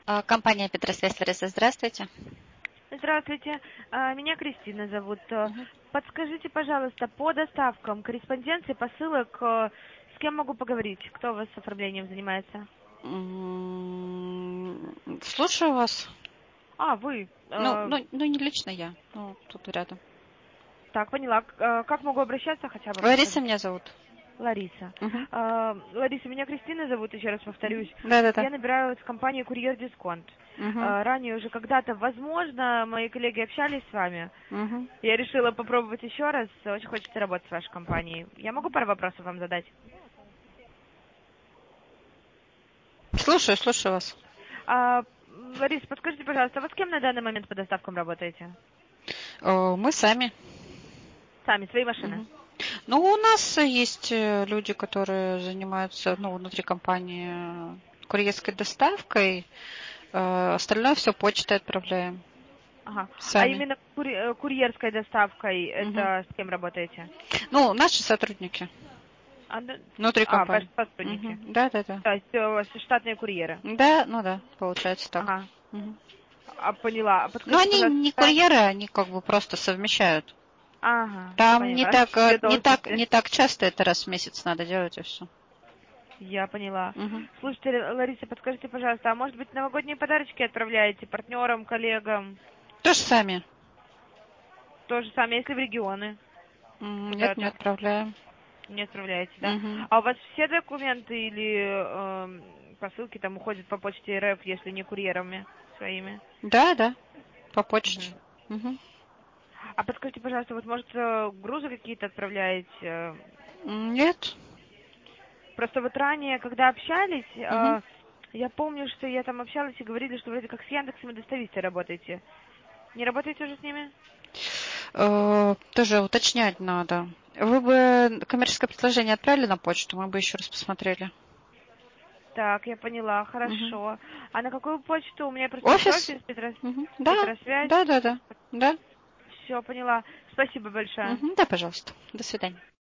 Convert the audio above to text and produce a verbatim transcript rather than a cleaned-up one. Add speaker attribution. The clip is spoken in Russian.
Speaker 1: А, Компания Петросвязь Лариса, здравствуйте.
Speaker 2: Здравствуйте, А, меня Кристина зовут. Э,
Speaker 1: Мгм.
Speaker 2: Подскажите, пожалуйста, по доставкам корреспонденции, посылок, э, с кем могу поговорить? Кто у вас с оформлением занимается?
Speaker 1: М, Слушаю вас.
Speaker 2: А, вы.
Speaker 1: Ну,
Speaker 2: Э,
Speaker 1: ну, ну, не лично я. Ну, тут рядом.
Speaker 2: Так, поняла. К- э, Как могу обращаться, хотя бы
Speaker 1: Лариса
Speaker 2: подскажите?
Speaker 1: меня зовут.
Speaker 2: Лариса.
Speaker 1: Мгм.
Speaker 2: Э, Лариса, меня Кристина зовут, еще раз повторюсь.
Speaker 1: Да-да-да.
Speaker 2: Я набираю с компании «Курьер Дисконт».
Speaker 1: Мгм.
Speaker 2: Э, Ранее уже когда-то, возможно, мои коллеги общались с вами.
Speaker 1: Мгм.
Speaker 2: Я решила попробовать еще раз. Очень хочется работать с вашей компанией. Я могу пару вопросов вам задать?
Speaker 1: Слушаю, слушаю вас.
Speaker 2: А, Ларис, подскажите, пожалуйста, вы с кем на данный момент по доставкам работаете?
Speaker 1: О, Мы сами.
Speaker 2: Сами, свои машины?
Speaker 1: Мгм. Ну, у нас есть э, люди, которые занимаются, ну, внутри компании э, курьерской доставкой. Э, Остальное все почтой отправляем
Speaker 2: Ага. А
Speaker 1: сами.
Speaker 2: именно кури- э, курьерской доставкой,
Speaker 1: Мгм.
Speaker 2: это с кем работаете?
Speaker 1: Ну, наши сотрудники
Speaker 2: А, да-
Speaker 1: внутри
Speaker 2: а, ваши
Speaker 1: компании.
Speaker 2: сотрудники.
Speaker 1: Мгм. Да-да-да.
Speaker 2: То есть э, у вас штатные курьеры.
Speaker 1: Да, ну да, получается так.
Speaker 2: Ага.
Speaker 1: Мгм.
Speaker 2: А, поняла. А
Speaker 1: Но
Speaker 2: подскажите,
Speaker 1: они
Speaker 2: пожалуйста,
Speaker 1: не
Speaker 2: какая-
Speaker 1: курьеры, они как бы просто совмещают.
Speaker 2: Ага,
Speaker 1: Там не
Speaker 2: поняла.
Speaker 1: так, э,
Speaker 2: Две
Speaker 1: не так,
Speaker 2: должности.
Speaker 1: не так часто, это раз в месяц надо делать и все.
Speaker 2: Я поняла.
Speaker 1: Мгм.
Speaker 2: Слушайте, Л- Лариса, подскажите, пожалуйста, а может быть новогодние подарочки отправляете партнерам, коллегам?
Speaker 1: То же сами.
Speaker 2: То же самое, если в регионы
Speaker 1: М, Нет, не
Speaker 2: куда-то.
Speaker 1: отправляем.
Speaker 2: Не отправляете, да?
Speaker 1: Мгм.
Speaker 2: А у вас все документы или эм, посылки там уходят по почте РФ, если не курьерами своими?
Speaker 1: Да, да, по почте.
Speaker 2: Мгм.
Speaker 1: Мгм.
Speaker 2: А подскажите, пожалуйста, вот может э, грузы какие-то отправляете? Э,
Speaker 1: М, Нет.
Speaker 2: Просто вот ранее, когда общались,
Speaker 1: Мгм.
Speaker 2: э, я помню, что я там общалась и говорили, что вроде как с Яндексом и доставистой работаете. Не работаете уже с ними?
Speaker 1: Э, Тоже уточнять надо. Вы бы коммерческое предложение отправили на почту, мы бы еще раз посмотрели.
Speaker 2: Так, я поняла,
Speaker 1: Мгм.
Speaker 2: хорошо. А на какую почту? У меня просто есть
Speaker 1: Офис?
Speaker 2: офис, Петро...
Speaker 1: Мгм. Да,
Speaker 2: Петросвязь.
Speaker 1: да, да, да. Да.
Speaker 2: Все, поняла. Спасибо большое.
Speaker 1: Мгм. Да, пожалуйста. До свидания.